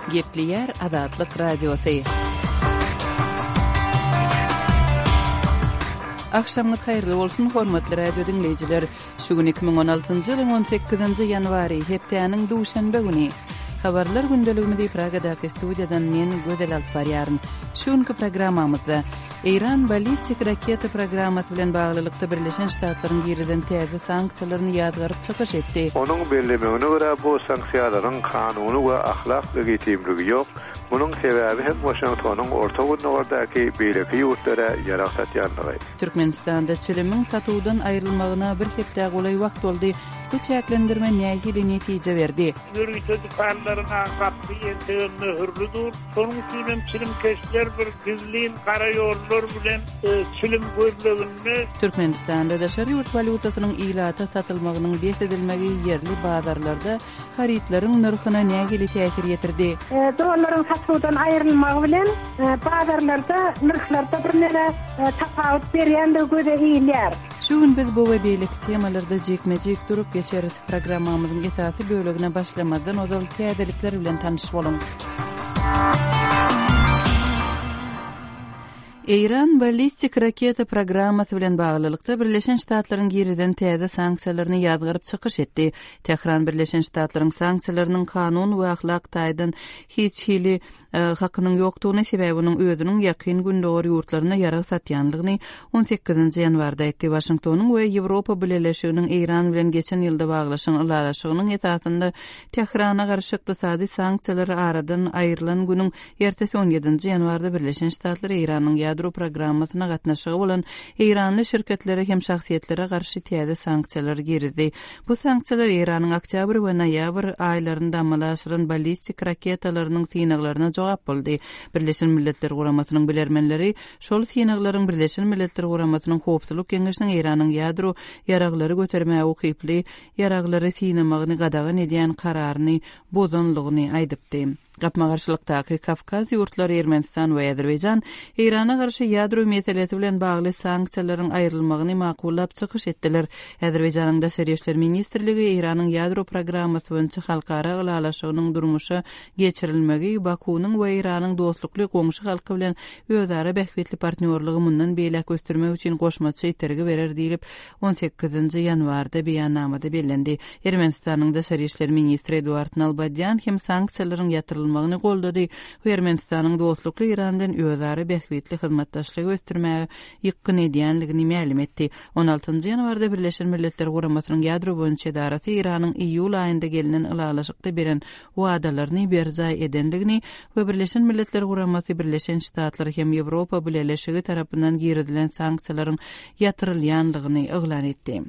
Gepleyer Azatlyk Radiosu. Akşamınız hayırlı bolsun hormatly radio dinleyijiler. Şu gün 2016-njy ýylyň 18-nji ýanwary hepdeniň duşanbe güni. Habarlar gündeliginde Praga'daki studiyadan men Gödel Alparýaryn. Şu günkü programmamyzda İran ballistik raketa programmaty bilen baglylykda Birleşen Ştatlaryň giriden täze sanksiýalaryny ýadgaryp çykyş etdi. Onuň bellemegine görä bu sanksiýalaryň kanuny we ahlak legitimligi ýok. Bunun sebebi hem Washingtonyň orta gürnäwärdeäki beýleki ýurtlara ýarak satýanlygy. Türkmenistanda çilimiň satuwdan aýrylmagyna bir hepde golay wagt boldy. Bu çäklendirme nähili netije berdi. Ýürüýte dukanlaryna gapy ýeten mühürlüdür. Şonuň üçin çilim keşler bir gizlin gara ýollar bilen çilim gözlegini. Türkmenistanda daşary ýurt valutasynyň ilata satylmagynyň besedilmegi ýerli bazarlarda haritlaryň narhyna nähili täsir ýetirdi. Dollaryň satuwdan aýrylmagy bilen bazarlarda narhlarda birnäme tapawut berýändigi göze iýilýär. Şu gün biz bu we beýleki temalarda jekmejek durup geçeriz. Programmamyzyň esasy bölegine başlamadan ozal täzelikler bilen tanış bolun. İran ballistik raketa programmasy bilen baglylykda Birleşen Ştatlaryň giriden täze sanksiýalaryny ýadgaryp çykyş etdi. Tehran Birleşen Ştatlaryň sanksiýalarynyň kanun we ahlak taýdan hiç hili hakynyň ýokdugyny sebäbiniň özüniň ýakyn gündäki ýurtlaryna ýarak satýanlygyny 18-nji ýanwarda etdi. Washingtonyň we Ýewropa Birleşiginiň İran bilen geçen ýylda baglaşan ulaşygynyň esasynda Tehrana garşy ykdysady sanksiýalary aradan aýrylan günüň ertesi 17-nji ýanwarda Birleşen Ştatlary İranyň ýadro programmasyna gatnaşygy bolan İranly şirketlere hem şahsiýetlere garşy täze sanksiýalar girdi. Bu sanksiýalar İranyň oktyabr we noýabr aýlarynda amalaşylan ballistik raketalarynyň synaglaryna jogap boldy. Birleşen Milletler Guramasynyň bilermenleri şol synaklaryň Birleşen Milletler Guramasynyň Howpsuzlyk Geňeşiniň İranyň ýadro ýaraglary götermäge ukyply ýaraglary synamagyny gadagan edýän kararyny bozanlygyny aýdypdy. Gapma garşylykdaky Kafkaz ýurtlary Ermenistan we Azerbaýjan İrana garşy ýadro meselesi bilen bagly sanksiýalaryň aýrylmagyny makullap çykyş etdiler. Azerbaýjanyň Daşary işler ministrligi İranyň ýadro programmasy boýunça halkara ulaşygynyň durmuşa geçirilmegi Bakunyň we İranyň dostlukly goňşy halky bilen özara bähwetli partnerligi mundan beýlek göstermek üçin goşmaçy ýeterge berer diýilip 18-nji ýanwarda beýannamada bellendi. Ermenistanyň Daşary işler ministri Eduard Nalbadyan hem sanksiýalaryň ýatyrylmagyny goldady. Ermenistanyň dostlukly İran bilen özara bähwetli hyzmatdaşlygy göstermäge ýykyn edýänligini ma'lum etdi. 16-njy ýanwarda Birleşen Milletler Guramasynyň ýadro boýunça darasy İranyň iýul aýynda gelinen ulaşykda beren wadalaryny berjay edenligini we Birleşen Milletler Guramasy Birleşen Ştatlary hem Ýewropa Birleşigi tarapyndan giridilen sanksiýalaryň ýatyrylýanlygyny eglan etdi.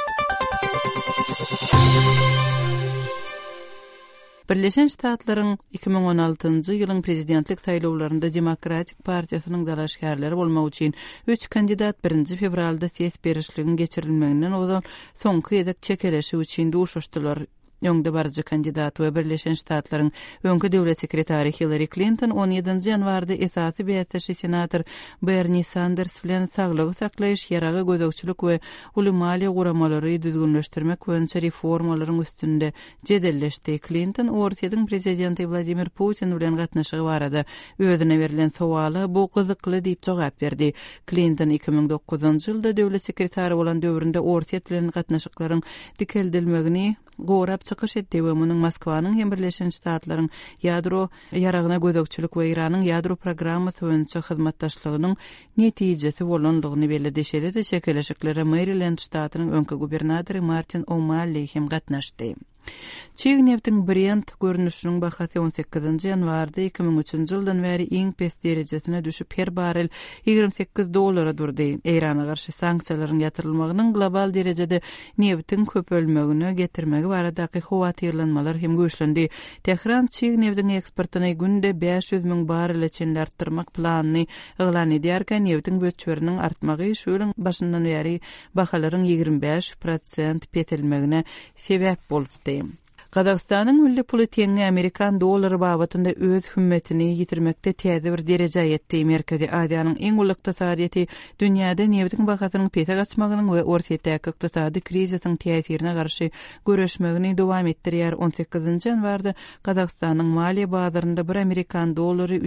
Birleşen Ştatlaryň 2016-njy ýylyň prezidentlik saýlawlarynda Demokratik partiýasynyň dalaşgärleri bolmak üçin 3 kandidat 1 fevralda ses berişligini geçirilmeginden ozal soňky edek çekeleşi üçin duşuşdylar. Ýöňde barjy kandidat we Birleşen Ştatlaryň öňkü döwlet sekretary Hillary Clinton 17-nji ýanwarda esasy beýatdaşy senator Bernie Sanders bilen saglygy saklaýyş, ýaragy gözegçilik we ulumaliýa guramalary düzgünleşdirmek boýunça reformalaryň üstünde jedelleşdi. Clinton ortaýyň prezidenti Vladimir Putin bilen gatnaşygy barada özüne berilen sowala bu gyzykly diýip jogap berdi. Clinton 2009-njy ýylda döwlet sekretary bolan döwründe ortaýyt bilen gatnaşyklaryň dikeldilmegini gorap çykyş etdi we munyň Moskwanyň hem Birleşen Ştatlaryň ýadro ýaragyna gözegçilik we İranyň ýadro programmasy boýunça hyzmatdaşlygynyň netijesi bolanlygyny belli deşeledi. Çekeleşiklere Maryland ştatynyň öňkü gubernatory Martin O'Malley hem gatnaşdy. Çiğ neftin Brent görünüşünün bahasy 18-nji ýanwarda 2003-nji ýyldan bäri iň pes derejesine düşüp her barel $28 durdy. Irana garşy sanksiýalaryň ýatyrylmagynyň global derejede neftin köpölmegine getirmegi baradaky howatyrlanmalar hem güýçlendi. Tehran çiğ neftin eksportyny günde 500.000 barel içinde artdyrmak planyny eglan edýärken neftin göçberiniň artmagy şu ýylyň başyndan bäri bahalaryň 25% petilmegine sebäp bolupdy. Qazaqstanyň milli puly teňi Amerikan dollary babatynda öz hümmetini yitirmekde täze bir derejä ýetdi. Merkezi Aziýanyň iň uly ykdysadyýety dünýäde nebetiň bahasynyň pete gaçmagynyň we ortaýdäki ykdysady krizisiň täsirine garşy göreşmegini dowam etdirýär. 18-nji ýanwarda Qazaqstanyň maliýe bazarynda bir Amerikan dollary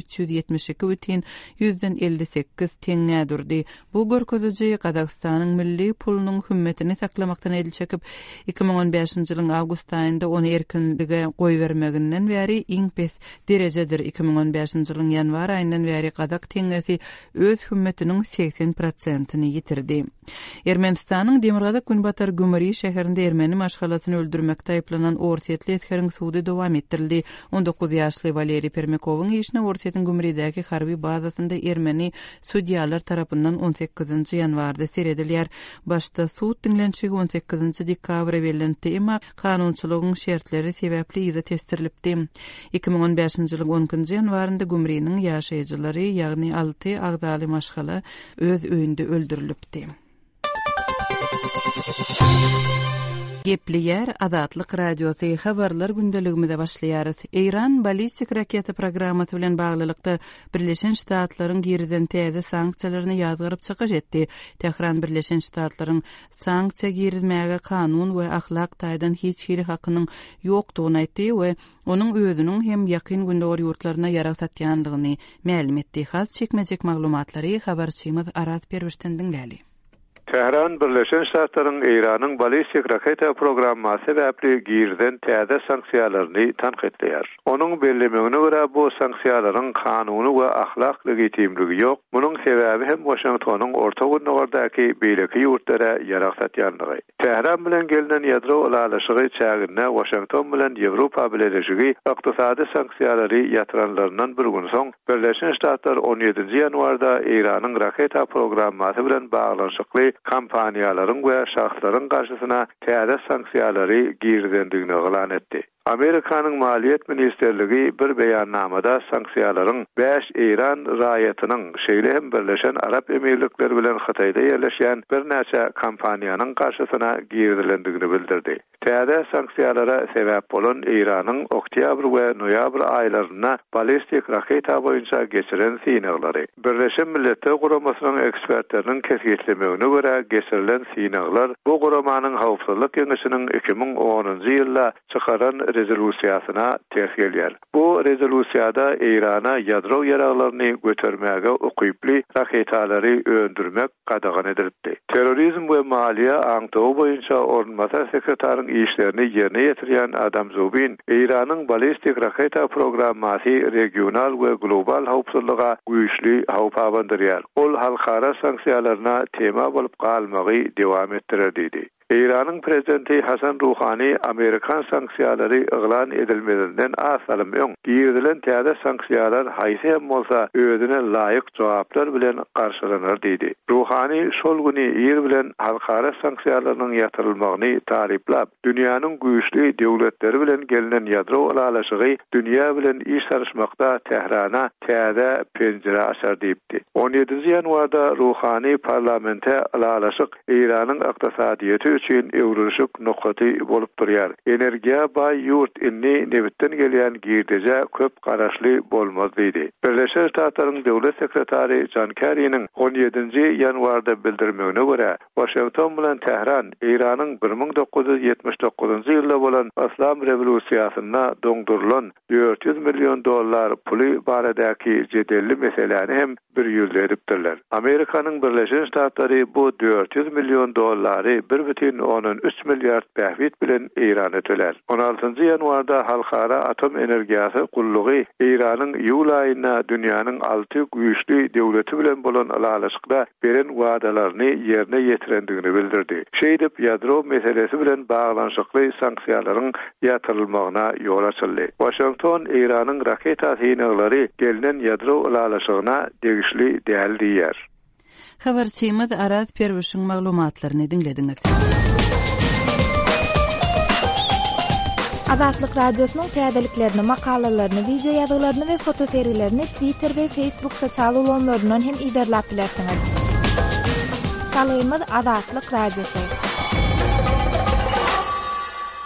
372,58 teňe durdy. Bu görkeziji Qazaqstanyň milli pulunyň hümmetini saklamakdan edil çekip 2015-nji ýylyň awgust aýynda ony erkinlige goý bermeginden bäri iň pes derejedir. 2015-nji ýylyň ýanwar aýyndan bäri Qazaq teňesi öz hümmetiniň 80%-ni yitirdi. Ermenistanyň Demirgazyk Günbatar Gümeri şäherinde ermeni maşgalasyny öldürmekde aýplanan Orsetli eskeriň sudy dowam etdirildi. 19 ýaşly Valeri Permekowyň işine Orsetň Gümeridäki harby bazasynda ermeni sudiýalar tarapyndan 18-nji ýanwarda seredilýär. Başda sud dinlenşigi 18-nji dekabra berilendi, emma kanunçylygyň şertleri sebäpli ýyza testirilipdi. 2015-nji ýylyň 10-njy ýanwarynda Gümeriň ýaşaýjylary, ýagny 6 agzaly maşgala öz öýünde öldürilipdi. Gepleyer Azatlyk radiosu habarlar gündeligimizde başlaýarys. Iran balistik raketa programmasy bilen baglylykda Birleşen Ştatlaryň giriden täze sanksiýalaryny ýazgyryp çykyş etdi. Tehran Birleşen Ştatlaryň sanksiýa girizmäge kanun we ahlak taýdan hiç hili hakynyň ýokdugyny aýtdy we onuň özüniň hem ýakyn gündäwr ýurtlaryna ýarag satýanlygyny ma'lum etdi. Has çekmejek maglumatlary habarçymyz Arat Perwişden dinläli. Tehran Birleşen Ştatlaryň Iranyň balistik raketa programmasy sebäpli girden täze sanksiýalaryny tanqidleýär. Onuň bellemegine görä bu sanksiýalaryň kanuny we ahlak legitimligi ýok. Munyň sebäbi hem Washingtonyň Orta Gündäwrdaky beýleki ýurtlara ýarag satýanlygy. Tehran bilen gelinen ýadro alaşygy çägine Washington bilen Ýewropa bileşigi ykdysady sanksiýalary ýatyranlaryndan bir gün soň Birleşen Ştatlar 17-nji ýanwarda Iranyň raketa programmasy bilen baglanyşykly kampaniýalaryň we şahslaryň garşysyna täze sanksiýalary girdendigini elan etdi. Amerikanyň Maliýet Ministerligi bir beýannamada sanksiýalaryň 5 İran raýatynyň şeýle hem Birleşen Arap Emirlikleri bilen Hataýda ýerleşýän bir näçe kampaniýanyň garşysyna girdilendigini bildirdi. Täze sanksiýalara sebäp bolan Iranyň oktyabr we noýabr aýlaryna balistik raketa boýunça geçiren synaglary. Birleşen Milletler Guramasynyň ekspertleriniň kesgitlemegine görä geçirilen synaglar bu guramanyň hawpsuzlyk Keňeşiniň 2010-njy ýylda çykaran rezolýusiýasyna täsirler. Bu rezolýusiýada Irana ýadro ýaraglaryny götermäge ukyply raketalary öndürmek gadagan edildi. Terrorizm we maliýe aňtagy boýunça ornmasa sekretariň işlerini ýerine ýetirýän Adam Zubin Iranyň balistik raketa programmasy regional we global hawpsuzlyga güýçli hawp abandyrýar. Ol halkara sanksiýalaryna tema bolup galmagy dowam etdirdi. İran'ın prezidenti Hasan Ruhani Amerikan sanksiýalary elan edilmedinden asalym öň girdilen täze sanksiýalar haýsy hem bolsa özüne laýyk jogaplar bilen garşylanar diýdi. Ruhani şol güni ýer bilen halkara sanksiýalarynyň ýatyrylmagyny taliplap, dünýäniň güýçli döwletleri bilen gelinen ýadro alaşygy dünýä bilen iş sarışmakda Tehrana täze penjere açar diýipdi. 17-nji ýanwarda Ruhani parlamente alaşyk İran'yň ykdysadyýety üçin ewrülüşük noktaty bolup durýar. Energiýa baý ýurt inni nebitten gelýän girdeje köp garaşly bolmaz diýdi. Birleşen Ştatlaryň döwlet sekretary John Kerry'niň 17-nji ýanwarda bildirmegine görä, Washington bilen Tehran Iranyň 1979-njy ýylda bolan Islam rewolýusiýasyna doňdurulan $400 milyon puly baradäki jedelli meseleni hem bir ýüzde edipdirler. Amerikanyň Birleşen Ştatlary bu $400 milyon 1,3 milyard bähwit bilen Irana töler. 16-njy ýanwarda halkara atom energiýasy gullugy Iranyň ýyl aýyna dünýäniň 6 güýçli döwleti bilen bolan alaşykda beren wagdalaryny ýerine ýetirendigini bildirdi. Şeýdip ýadro meselesi bilen baglanyşykly sanksiýalaryň ýatyrylmagyna ýol açyldy. Washington Iranyň raketa synaglary gelinen ýadro alaşygyna degişli däl diýär. Habarçymyz Arat Perwişiň maglumatlaryny dinlediňiz. Azatlyk radiosynyň täzeliklerini, makalalaryny, video ýazgalaryny we foto seriýlerini Twitter we Facebook sosial ulanlaryndan hem izlerläp bilersiňiz. Salaýymyz Azatlyk radiosu.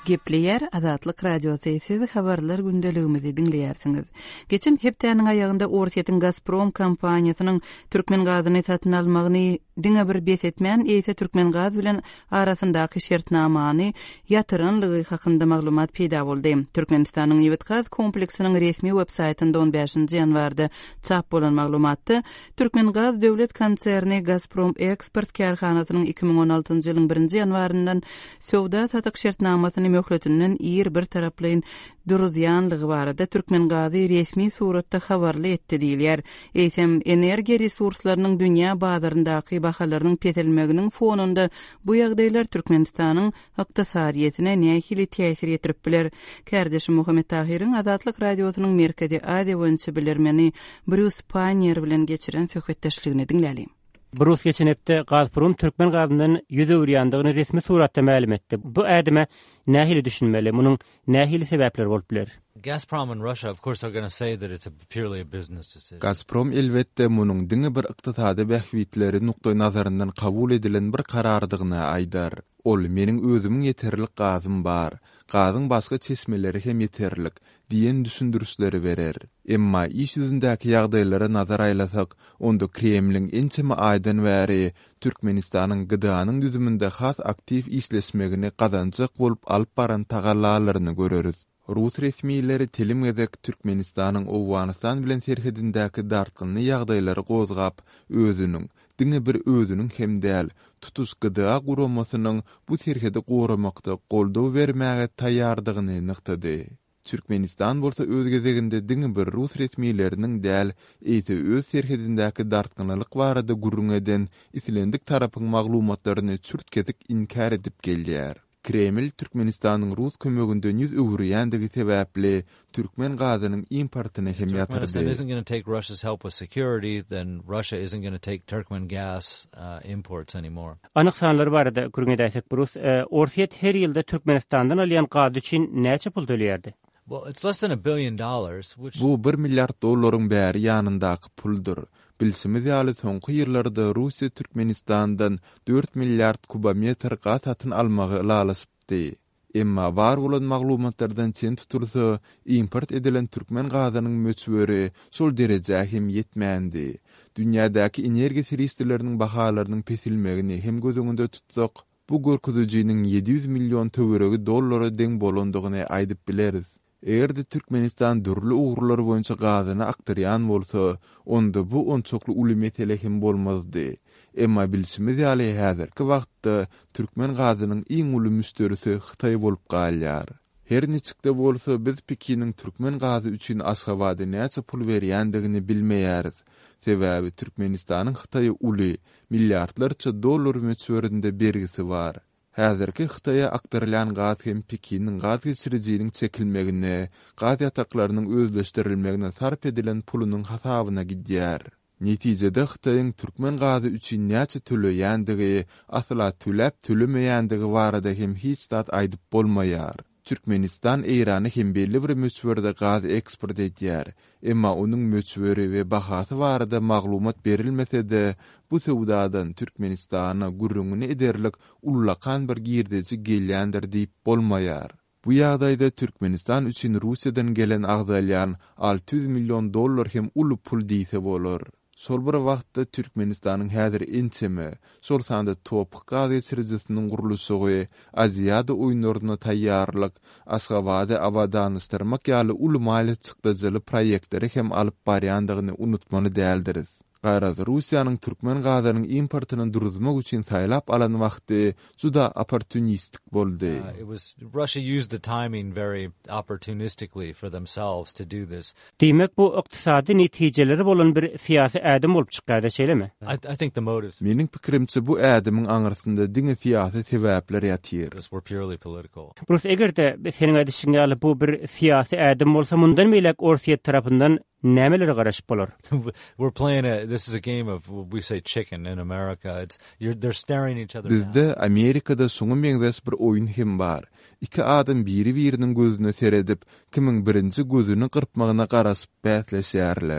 Gepleyer Azatlyk Radiosu sizi habarlar gündeligimizi dinleýärsiňiz. Geçen hepdäniň aýagynda Orsiýetiň Gazprom kompaniýasynyň Türkmen gazyny satyn almagyny diňe bir besetmän ýa-da Türkmen gaz bilen arasyndaky şertnamany ýatyranlygy hakynda maglumat peýda boldy. Türkmenistanyň Ýewit gaz kompleksiniň resmi websaýtynda 15 ýanwarda çap bolan maglumatda Türkmen gaz döwlet konserni Gazprom Eksport karhanasynyň 2016-njy ýylyň 1-nji ýanwaryndan sowda satyk şertnamasyny möhletiniň bir taraplaýyn duruzyanlygy barada Türkmen gazy resmi suratda habarly etdi diýilýär. Eýsem energiýa resurslarynyň dünýä bazaryndaky bahalarynyň petelmeginiň fonunda bu ýagdaýlar Türkmenistanyň ykdysadyýetine nähili täsir etdirip biler. Kardeşim Muhammed Tahiriň Azatlyk Radiosynyň Merkezi Aziýa boýunça bilermeni Bruce Panier bilen geçiren söhbetdeşligini dinläli. Bruce geçen hepde Gazprom Türkmen gazynyň ýüzüwrýandygyny resmi suratda ma'lum etdi. Bu ädime nähili düşünmeli, munyň nähili sebäpleri bolup biler? Gazprom and Russia, of course, are going to say that it's purely a business decision. Gazprom elbetde munyň diňe bir ykdysady bähwitleri nukdaý nazaryndan kabul edilen bir karardygyny aýdar. Ol meniň özümiň ýeterlik gazym bar, gazyň başga çeşmeleri hem ýeterlik diýen düşündürüşleri berer. Emma iş ýüzündäki ýagdaýlara nazar aýlasak, onda Kremliň ençeme aýdan bäri Türkmenistanyň gıdanyň düzüminde has aktiv işleşmegini gazanjak bolup alyp baran tagallalaryny göreriz. Rus resmiýetleri telimgedek Türkmenistanyň Owganistan bilen serhedindäki dartgyny ýagdaýlary gozgap, özüniň diňe bir özüniň hem däl tutuş gıda guramasynyň bu serhedi goramakda goldaw bermäge taýýardygyny nyktady. Türkmenistan bolsa öz gezeginde diňe bir Rus resmiýetleriniň däl eýse öz serhedindäki dartgynylyk barada gurrun eden islendik tarapyň maglumatlaryny çürtkedik inkar edip gelýär. Kreml Türkmenistanyň Rus kömeginde ýüz öwrüýändigi sebäpli Türkmen gazynyň importyny hem ýatyrdy. Turkmenistan isn't going to take Russia's help with security, then Russia isn't going to take Turkmen gas imports anymore. Anyk sanlary barada gürüňe Bruce, Orsiýet her ýylda Türkmenistandan alýan gaz üçin näçe pul töleýärdi? Well, it's less than $1 billion, which Bu $1 milyard dollaryň bäri ýanyndaky puldur. Bilsimiz ýaly soňky ýyllarda Russiýa Türkmenistandan 4 milyard kubometr gaz satyn almagy lalaşypdy. Emma bar bolan maglumatlardan çen tutulsa, import edilen Türkmen gazynyň möçberi şol derejä hem ýetmändi. Dünýädäki energiýa serwisleriniň bahalarynyň pesilmegini hem gözüňde tutsak, bu görkezijiniň 700 milyon töweregi dollara deň bolandygyny aýdyp bileriz. Eğerde Türkmenistan dürlü uğurlar boyunca gazyny aktaryan bolsa, onda bu onçoklu uly mesele hem bolmazdy. Emma bilsimiz ýaly häzirki wagtda Türkmen gazynyň iň uly müşterisi Hytaý bolup galýar. Her niçikde bolsa biz Pekiniň Türkmen gazy üçin Aşgabatda näçe pul berýändigini bilmeýäris. Sebäbi Türkmenistanyň Hytaýa uly milliardlarça dollar möçberinde bergisi bar. Häzirki Hytaýa aktarylan gaz hem Pekiniň gaz geçirjiginiň çekilmegine, gaz ýataklarynyň özleşdirilmegine sarp edilen pulunyň hasabyna gidýär. Netijede Hytaýyň Türkmen gazy üçin näçe töleýändigi, asla tölemeýändigi barada hem hiç zat aýdyp bolmaýar. Türkmenistan Eýrany hem belli bir möçberde gaz eksport edýär. Emma onuň möçberi we bahasy barada maglumat berilmese-de, bu sowdadan Türkmenistana gurrungyny ederlik ullakan bir girdeji gelýändir diýip bolmaýar. Bu ýagdaýda Türkmenistan üçin Russiýadan gelen agdalyan 600 milyon dollar hem uly pul diýse bolar. Şol bir wagtda Türkmenistanyň häzir ençeme, şol sanda topuk gaz geçirjisiniň gurulşy, Aziýada oýunlaryna taýýarlyk, Aşgabatda abadanlaşdyrmak ýaly uly maliýet çykdyjyly proýektleri hem alyp barýandygyny unutmaly däldiris. Gaýraz Russiýanyň Türkmen gazynyň importyny duruzmak üçin saýlap alan wagty juda opportunistik boldy. Russia used the timing very opportunistically for themselves to do this. Demek bu ykdysady netijeleri bolan bir siýasy ädim bolup çykýar şeýlemi? I think the motives. Meniň pikirimçe bu ädimiň aňyrsynda diňe siýasy sebäpler ýatyr. Were purely political. Bruce, egerde seniň aýdyşyňa ýaly bu bir siýasy ädim bolsa, mundan meýlek Orsiýet tarapyndan nämeleri garaşyp bolar? We're playing this is a game of, we say chicken in America. They're staring each other down. Bizde Amerikada soňa meňdes bir oýun hem bar. İki adam biri-biriniň gözüne seredip, kimiň birinji gözüni gyrpmagyna garaşyp bätleşýärler.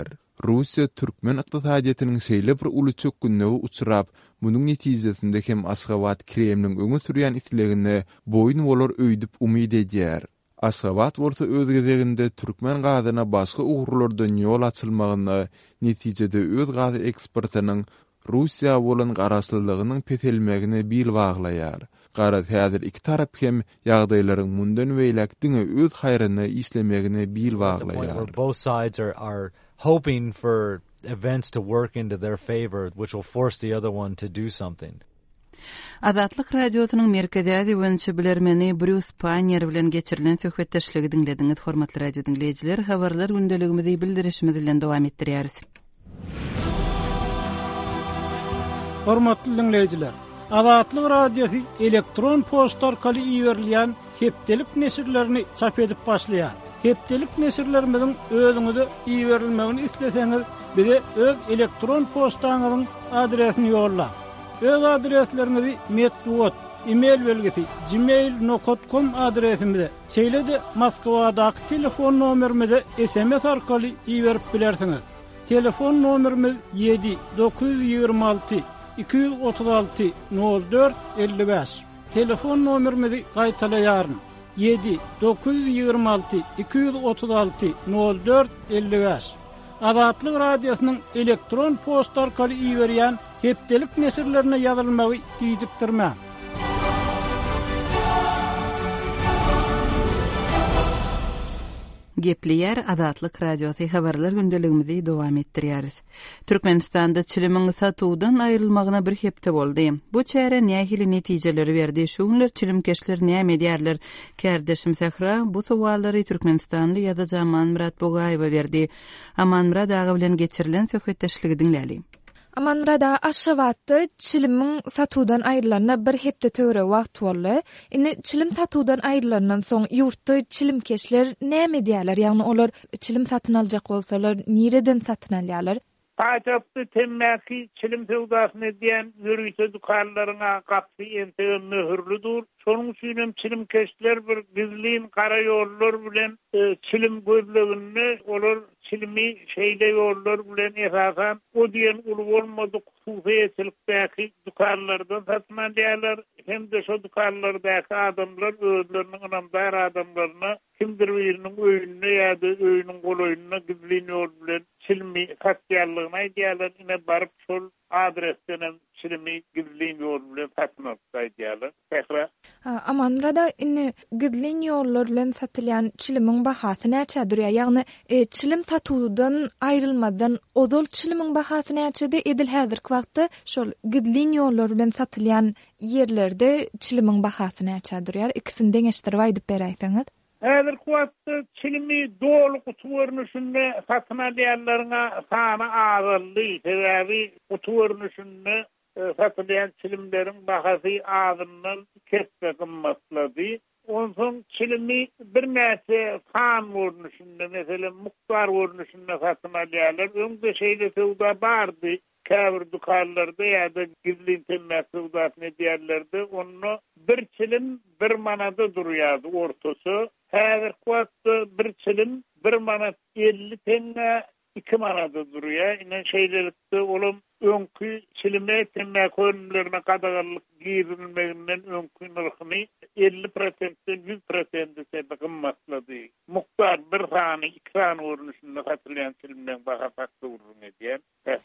Russiýa türkmen ykdysadyetiniň şeýle bir ulyçyk günnegi uçurap, munyň netijesinde hem Aşgabat Kremliň öňe sürýän islegine boyun bolar öýdüp umyd edýär. Aşgabat orta öz gezeginde türkmen gazyna başga ugrlardan ýol açylmagyny, netijede öz gazy eksportynyň Russiýa bolan garaşlylygynyň petelmegine bil baglaýar. Garat häzir iki tarap hem ýagdaýlaryň mundan weýlek diňe öz haýryny islemegine bil baglaýar. Both sides are hoping for events to work into their favor, which will force the other one to do something. Azatlyk radiosynyň merkezi öňçi bilermeni Bruce Panier bilen geçirilen söhbetdeşligi dinlediňiz. Hormatly radio dinleýijiler, habarlar gündeligimizi bildirişimiz bilen dowam etdirýäris. Hormatly dinleýijiler, Azatlyk radiosu elektron posta orkaly iýerilýän hepdelik nesirlerini çap edip başlaýar. Hepdelik nesirlerimizin özüňize iýerilmegini isleseňiz, bize öz elektron postaňyzyň adresini ýolla. Öz adreslerinizi metduat, e-mail belgesi gmail.com adresimize, şeýle-de Moskwadaky telefon nomerimize SMS arkaly iýerip bilersiňiz. Telefon nomerimiz 7-926 236 04 55. Telefon nomerimizi gaýtalaýaryn. 7-926 236 04 55. Azatlyk radiosynyň elektron posta arkaly iýerýän hepdelik nesirlerine ýazylmagy diýipdirmän. Gepliýär Azatlyk radiosu habarlar gündeligimizi dowam etdirýäris. Türkmenistanda çilimiň satuwdan aýrylmagyna bir hepde boldy. Bu çäre nähili netijeleri berdi. Şuňlar çilimkeşler näme edýärler? Kärdeşim Sahra bu sowallary Türkmenistanly ýa-da Amanmurad Bogaýewa berdi. Amanmurad ağa bilen geçirilen söhbetdeşligi dinläli. Amanmurada Aşgabatda çilimiň satuwdan aýrylanyna bir hepde töre wagt boldy. Indi çilim satuwdan aýrylandan soň ýurtda çilimkeşler näme edýärler? Ýagny olar çilim satyn aljak bolsalar, nireden satyn alýarlar? Taýjapdy temmäki çilim sowdasyny edýän ýürüýse dukanlaryna gapy ente möhürlüdür. Şonuň üçin çilimkeşler bir gizlin gara ýollar bilen çilim gözlegini olar çilimi şeýle ýollar bilen esasan o diýen uly bolmadyk hususiýetlikdäki dukanlardan satyn alýarlar. Hem de şo dukanlardaky adamlar özleriniň namdar adamlaryna kimdir biriniň öýüne ýa-da öýüniň goloýuna gizlin ýol bilen çilimi satýarlygyny aýdýarlar. Ine baryp şol adresden çilimi gizlin ýol bilen satyn alýarlar. Amanmurada indi gizlin ýollar bilen satylýan çilimiň bahasy näçedir? Ýagny çilim satuwdan aýrylmadan ozal çilimiň bahasy näçede edil häzirki wagtda şol gizlin ýollar bilen satylýan yerlerde çilimiň bahasy näçedir? İkisini deňeşdirip aýdyp beräýsiňiz. Häzir wagtda çilimi dolu kutu görnüşinde satyn alýarlaryňa sany azaldy. Sebäbi kutu görnüşinde satylýan çilimleriň bahasy azyndan kesip gymmatlady. Onsoň çilimi bir näçe fan görnüşinde, meselem muktar görnüşinde satyn alýarlar. Öňde şeýle sowda bardy. Käbir dukanlarda ýa-da gizlin temmäk sowdasyny edýärlerdi. Onu bir çilim bir manada durýardy ortasy. Häzir wagtda bir çilim 1 manat 50 tenge 2 manada durýar. Ine şeýlelikde olam öňkü çilime temmäk hörnümlerine gadagarlyk giýirilmeginden öňkü narhyny 50%-den 100% sebäp gymmatlady. Muktar bir sany 2 sany görnüşinde satylýan çilimden baha fakda urun edýär.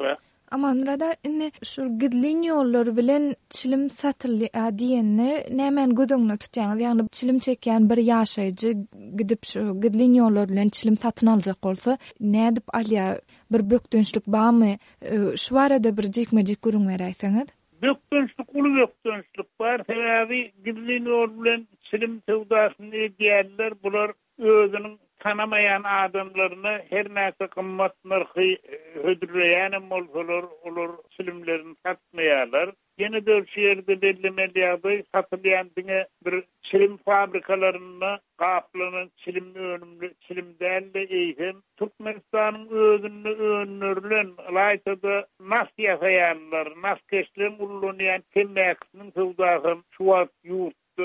Amanmurada indi şu gizlin ýollar bilen çilim satylýar diýende nämen gödüňde tutýaňyz? Ýagny çilim çekýän bir ýaşaýjy gidip şu gizlin ýollar bilen çilim satyn aljak bolsa, nädip alýar? Bir bökdünçlük barmy? Şu arada bir jekmejek görüň beräýsiňiz? Bökdünçlük, uly bökdünçlük bar. Sebäbi gizlin ýol bilen çilim sowdasyny edýärler. Bular özüniň tanamayan adamlaryna her näse gymmat narhy hödürleýän bolsalar, olar çilimlerini satmaýarlar. Ýene de şu ýerde bellemeli satylýan diňe bir çilim fabrikalaryna gaplanan çilim önümli çilimdäle eýhem Türkmenistanyň özünde önürlen laýtada nas ýasaýarlar, nas keşlen ullunýan temmäkiniň sowdasy şu wagt ýurtda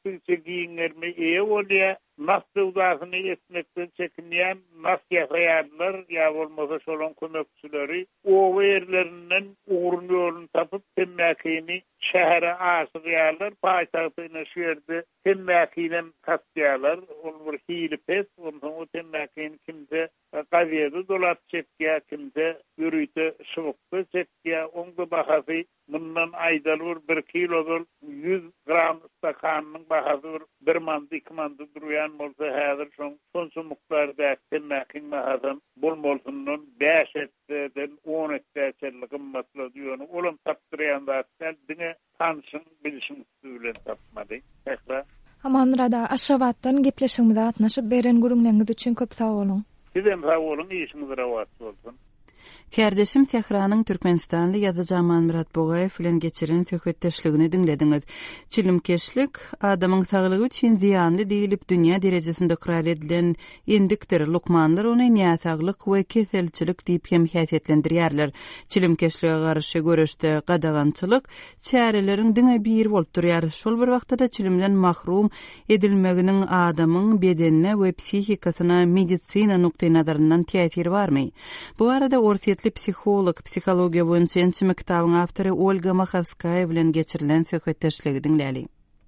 Türkçe giyinlerimi olya nasıl uzasını etmekten çekinmeyen nasıl yaşayarlar ya olmasa şolun kömekçileri o yerlerinden uğrun yolunu tapıp temmekini şehre aşıqyarlar paytahtına şehirde temmekine katyalar olur hili pes o temmekini kimse qaviyede dolat çekya kimse yürüyte şıvıqtı çekya onda bahası bundan aydalur 1 kilodur 100 gram stakanının bahası 1 mandı 2 mandı duruyan bolsa häzir şonsu mukdarda temmäkin mahadan bolmolsunun 5 etden 10 etden qymmatly diýeni olam tapdyrýanda diňe tanşyň bilişim bilen tapmady. Tekrar Amanrada aşavatdan gepleşigimizde atnaşyp beren gurulmaňyz üçin köp sag bolun. Sizem sag bolun, işiniz rawat bolsun. Kärdeşim Tehranyň Türkmenistanly ýazyjy Aman Murat Bogaýew bilen geçiren söhbetdeşligini dinlediňiz. Çilimkeşlik adamyň saglygy üçin ziýanly diýilip dünýä derejesinde ikrar edilen endikdir. Lukmanlar ony näsaglyk we keselçilik diýip hem häsiýetlendirýärler. Çilimkeşlige garşy görüşde gadagançylyk çäreleriň diňe bir bolup durýar. Şol bir wagtda çilimden mahrum edilmeginiň adamyň bedenine we psihikasyna medisina nukty nazaryndan täsiri barmy? Bu arada orsiýetli psiholog, psihologiýa boýunça ençime kitabyň awtory Olga Machavskaya bilen geçirilen söhbetdeşligi dinläli.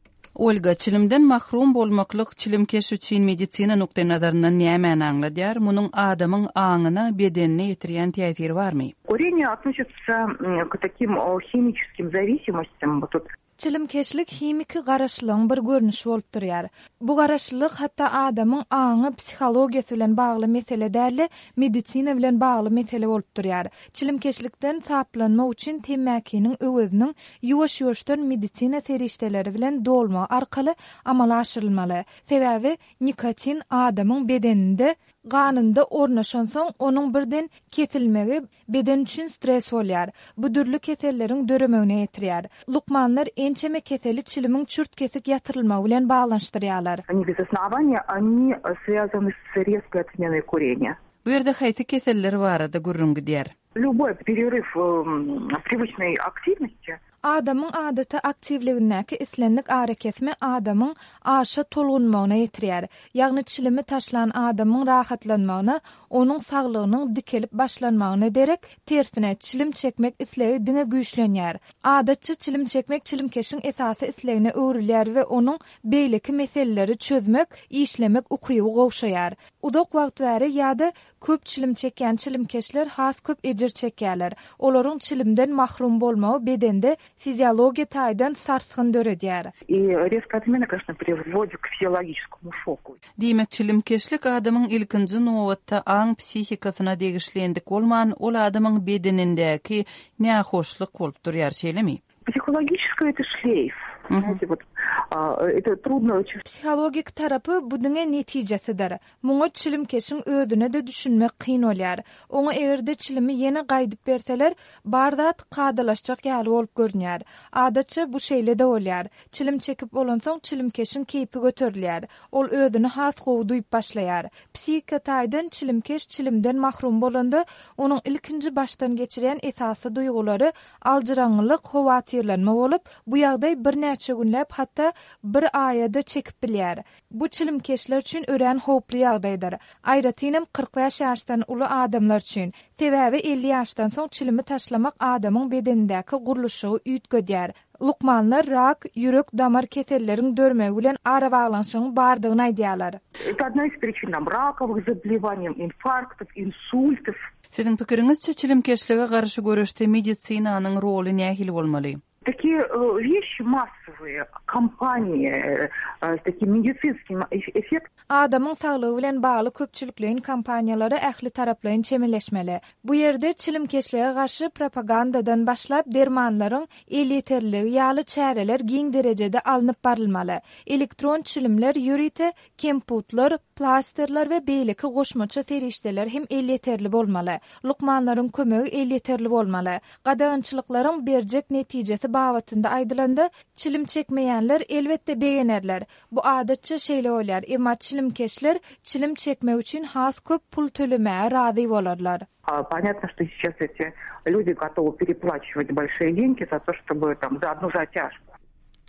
Olga, çilimden mahrum bolmaklyk çilimkeş üçin medisina nukty nazaryndan näme aňladýar? Munyň adamyň aňyna, bedenine ýetirýän täsiri barmy? Курение относится к таким химическим зависимостям. Вот тут Çilimkeşlik himiki garaşlygyň bir görnüşi bolup durýar. Bu garaşlyk hatda adamyň aňy psihologiýasy bilen bagly mesele däl, medisina bilen bagly mesele bolup durýar. Çilimkeşlikden saplanmak üçin temmäkiniň özüniň ýuwaş-ýuwaşdan medisina serişdeleri bilen dolma arkaly amala aşyrylmaly. Sebäbi nikotin adamyň bedeninde ganynda ornaşan soň onuň birden kesilmegi beden üçin stres bolýar. Bu türlü keselleriň döremegine ýetirýär. Lukmanlar ençeme keseli çilimiň çürt kesik ýatyrylmagy bilen baglanşdyrýarlar. они без основания, они связаны с резкой отменой курения. Bu ýerde haýsy keseller barada gurrungy diýär. Любой перерыв привычной активности Adamyň adaty aktivligindäki islenlik ara kesme adamyň aşa tolgunmagyna ýetirýär. Ýagny çilimi taşlan adamyň rahatlanmagyna, onuň saglygynyň dikelip başlanmagyna derek tersine çilim çekmek islegi diňe güýçlenýär. Adatçy çilim çekmek çilimkeşiň esasy islegine öwrilýär we onuň beýleki meseleleri çözmek, işlemek ukyby gowşaýar. Uzak wagt bäri ýa-da köp çilim çekýän çilimkeşler has köp ejir çekýärler. Olaryň çilimden mahrum bolmagy bedende fiziologiya taýdan sarsgyn döredýär. и резкая отмена, конечно, приводит к физиологическому шоку. Diýmek çilimkeşlik adamyň ilkinji nowatda aň psihikasyna degişlendik bolman, ol adamyň bedenindäki nähoşlyk bolup durýar şeýlemi? Психологическое это шлейф. Знаете, вот это трудно очень. Psihologik tarapy bu diňe netijesidir. Muňa çilimkeşiň özüne de düşünmek kyn bolýar. Oňa egerde çilimi ýene gaýdyp berseler, bardat qadalaşjak ýaly bolup görnýär. Adatça bu şeýle de bolýar. Çilim çekip bolan soň çilimkeşiň keýpi göterilýär. Ol özüne has gowy duýup başlaýar. Psihika taýdan çilimkeş çilimden mahrum bolanda, onuň ilkinji baştan geçiren esasy duýgulary aljyraňlyk, howatyrlanma bolup, bu ýagdaý bir näçe günläp hatda bir aýada çekip bilýär. Bu çilimkeşler üçin ören howply ýagdaýdyr. Aýratynam 40 ýaşdan uly adamlar üçin. Sebäbi 50 ýaşdan soň çilimi taşlamak adamyň bedenindäki guruluşy üýtgedýär. Lukmanlar rak, ýürek damar keselleriň dörmegi bilen ara baglanşygyň bardygyny aýdýarlar. Это одна из причин раковых заболеваний, инфарктов, инсультов. Siziň pikiriňizçe çilimkeşlige garşy görüşde medisinanyň roly nähili bolmaly? Такие вещи массовые, компании с таким медицинским эффектом. Adamyň saglygy bilen bagly köpçülikliň kampaniýalary ähli taraplaryň çemeleşmeli. Bu ýerde çilimkeşlige garşy propagandadan başlap dermanlaryň eliterligi ýaly çäreler giň derejede alınıp barylmaly. Elektron çilimler, ýürite, kemputlar, plasterler we beýleki goşmaça serişdeler hem eliterli bolmaly. Lukmanlaryň kömegi eliterli bolmaly. Gadagançylyklaryň berjek netijesi babatynda aýdylanda çilim çekmeýänler elbetde beýenerler. Bu adatça şeýle bolýar. Emma çilimkeşler çilim çekmek üçin has köp pul tölemäge razy bolarlar. Понятно, что сейчас эти люди готовы переплачивать большие деньги за то, чтобы там за одну затяжку.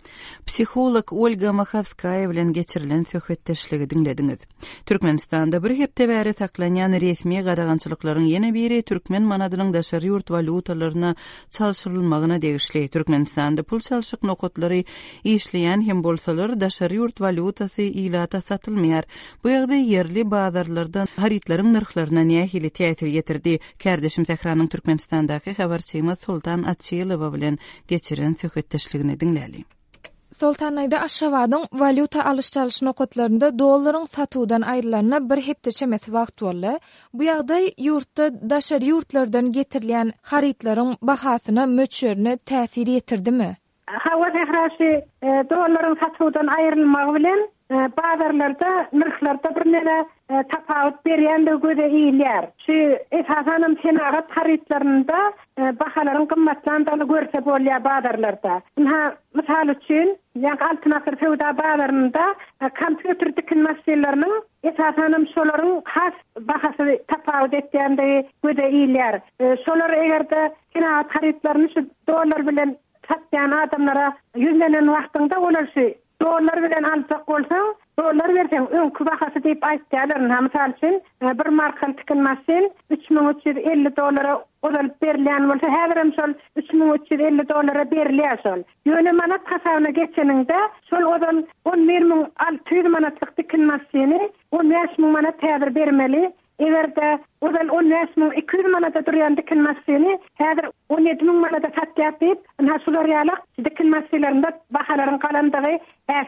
Psikolog Olga Makhavskaya bilen geçirilen söhbetdeşligi dinlediňiz. Türkmenistanda bir hepde bäri saklanýan resmi gadagançylyklaryň ýene biri türkmen manadynyň daşary ýurt valutalaryna çalşyrylmagyna degişli. Türkmenistanda pul çalşyk nokatlary işleýän hem bolsalar daşary ýurt valutasy ilata satylmaýar. Bu ýagdaý yerli bazarlardan haritlaryň narhlaryna nähili täsir ýetirdi. Kärdeşim Tehranyň Türkmenistandaky habarçyma Sultan Atçylowa bilen geçiren söhbetdeşligini dinläli. Sultanaýda aşawadyň valuta alyş-çalyş nokatlarynda dollaryň satuwdan aýrylaryna bir hepde çemes wagt boldy. Bu ýagdaý ýurtda daşary ýurtlardan getirilýän haritlaryň bahasyna möçürine täsir ýetirdimi? Hawa tehrasy dollaryň satuwdan aýrylmagy bilen bazarlarda narxlarda bir nere tapawut berýändigi de iýler. Şu esasanam senagat haritlarynda bahalaryň gymmatlandygyny görse bolýar bazarlarda. Misal üçin, ýa-da altynasır sowda bazarynda kompýuter dikinmasiýetleriniň esasanam şolaryň has bahasy tapawut etýändigi de iýler. Şolar egerde senagat haritlaryny şu dollar bilen satýan adamlara ýüzlenen wagtynda olar şu dollar bilen alsak bolsaň, dollar berseň öňkü bahasy diýip aýtýarlar. Misal üçin bir marka tikinmasiň $3350 olar berilýän bolsa, häzirem şol $3350 berilýär şol. Ýöne manat hasabyna geçeninde şol odan 11.600 manatlyk tikinmasiňi 15.000 manat häzir bermeli. Egerde odan 15.200 manata durýan dikinmasiňi häzir 17.000 manata satýar diýip, şolar ýaly dikinmasiýlerinde bahalaryň galandygy